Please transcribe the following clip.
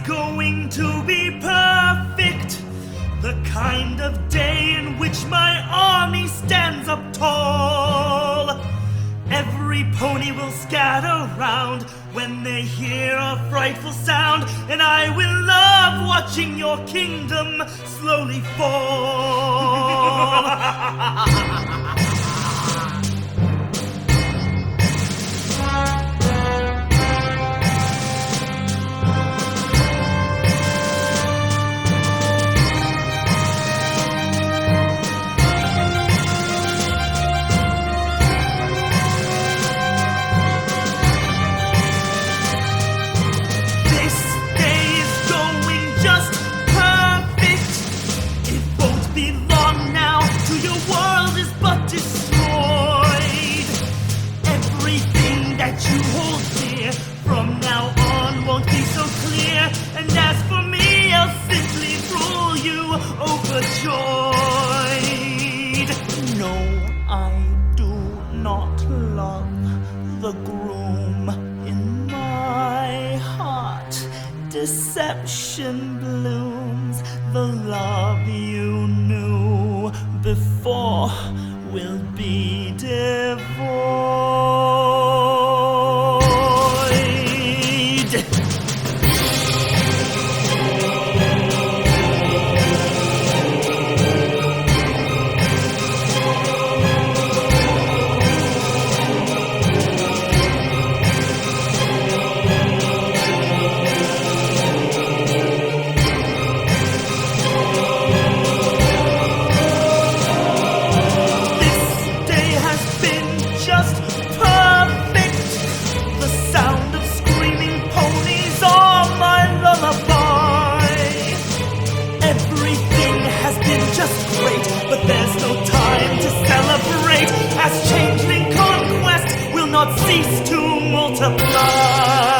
going to be perfect. The kind of day in which my army stands up tall. Every pony will scatter round when they hear a frightful sound, and I will love watching your kingdom slowly fall. And as for me, I'll simply rule you overjoyed. No, I do not love the groom in my heart. Deception blooms. The love you knew before will be divorced. But there's no time to celebrate, as changeling conquest will not cease to multiply.